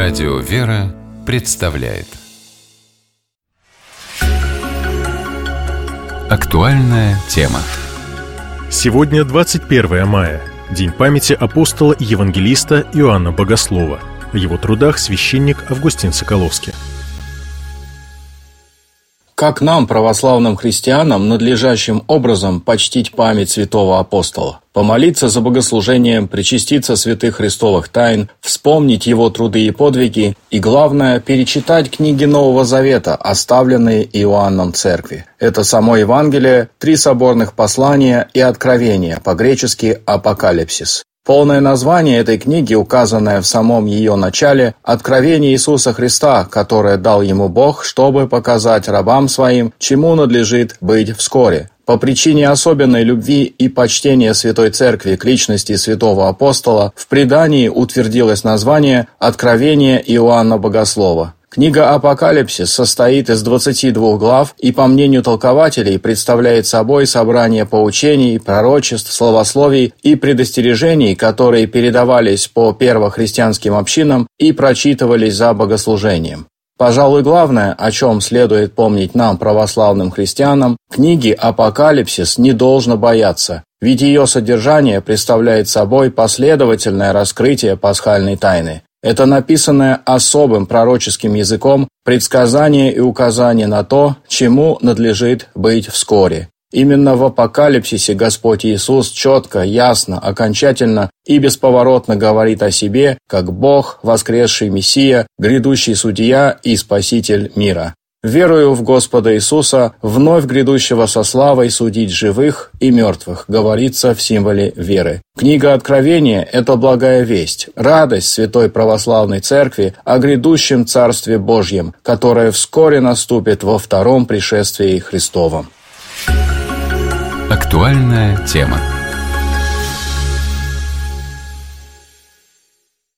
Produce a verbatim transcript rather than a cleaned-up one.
Радио «Вера» представляет актуальная тема. Сегодня двадцать первое мая, день памяти апостола и евангелиста Иоанна Богослова. В его трудах священник Августин Соколовский. Как нам, православным христианам, надлежащим образом почтить память святого апостола? Помолиться за богослужением, причаститься святых христовых тайн, вспомнить его труды и подвиги и, главное, перечитать книги Нового Завета, оставленные Иоанном Церкви. Это само Евангелие, три соборных послания и Откровение, по-гречески «Апокалипсис». Полное название этой книги, указанное в самом ее начале, «Откровение Иисуса Христа, которое дал ему Бог, чтобы показать рабам своим, чему надлежит быть вскоре». По причине особенной любви и почтения Святой Церкви к личности святого апостола в предании утвердилось название «Откровение Иоанна Богослова». Книга «Апокалипсис» состоит из двадцати двух глав и, по мнению толкователей, представляет собой собрание поучений, пророчеств, словословий и предостережений, которые передавались по первохристианским общинам и прочитывались за богослужением. Пожалуй, главное, о чем следует помнить нам, православным христианам, книги «Апокалипсис» не должно бояться, ведь ее содержание представляет собой последовательное раскрытие пасхальной тайны. Это написанное особым пророческим языком предсказание и указание на то, чему надлежит быть вскоре. Именно в Апокалипсисе Господь Иисус четко, ясно, окончательно и бесповоротно говорит о себе, как Бог, воскресший Мессия, грядущий Судья и Спаситель мира. «Верую в Господа Иисуса, вновь грядущего со славой судить живых и мертвых», говорится в символе веры. Книга Откровения – это благая весть, радость Святой Православной Церкви о грядущем Царстве Божьем, которое вскоре наступит во втором пришествии Христовом. Актуальная тема.